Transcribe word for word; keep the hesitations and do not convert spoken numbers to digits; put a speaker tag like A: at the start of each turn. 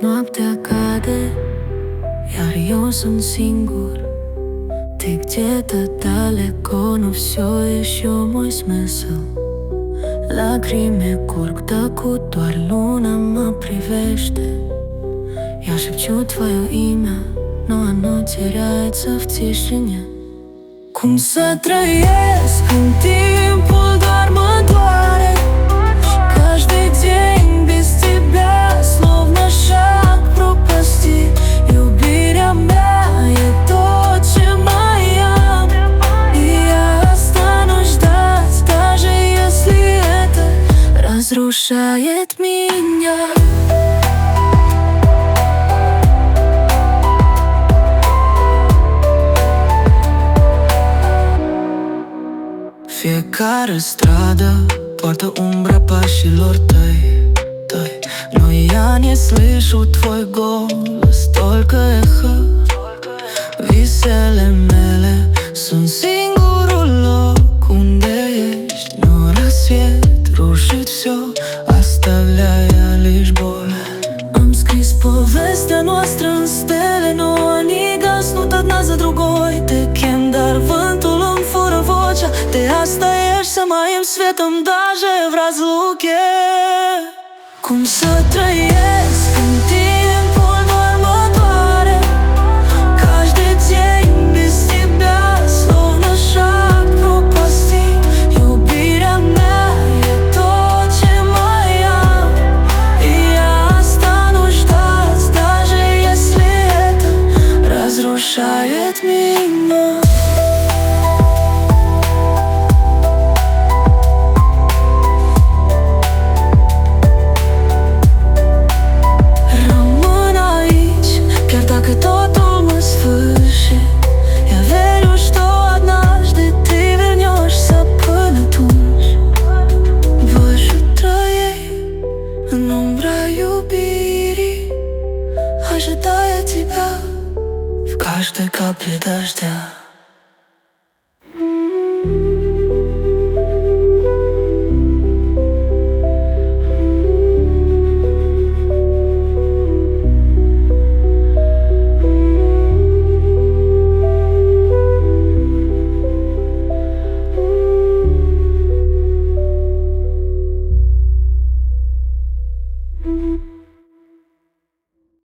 A: noaptea cade, iar eu sunt singur. Ты где-то далеко, но все еще mой смысл. Lacrime curg tăcut, doar luna mă privește. Я шепчу твое имя, но оно теряется в тишине. Cum să trăiesc în timpul doar mă doare. Каждый день без тебя словно шаг в пропасти. Iubirea mea e tot ce mai am, и я останусь ждать, даже если это разрушает меня. Fiecare stradă poartă umbra pașilor tăi, tăi. Но я не слышу твой голос, только эхо. Visele mele sunt singurul loc unde ești. Но рассвет рушит все, оставляя лишь боль. Am scris povestea noastră în stele, но они гаснут одна за другой. Te chem, dar vântul îmi fură vocea. Ты остаешься моим светом даже в разлуке. Cum să trăiesc în timpul doar mă doare. Каждый день без тебя словно шаг в пропасти. Iubirea mea e tot ce mai am, и я останусь ждать, даже если это разрушает меня. Ожидая тебя в каждой капле дождя.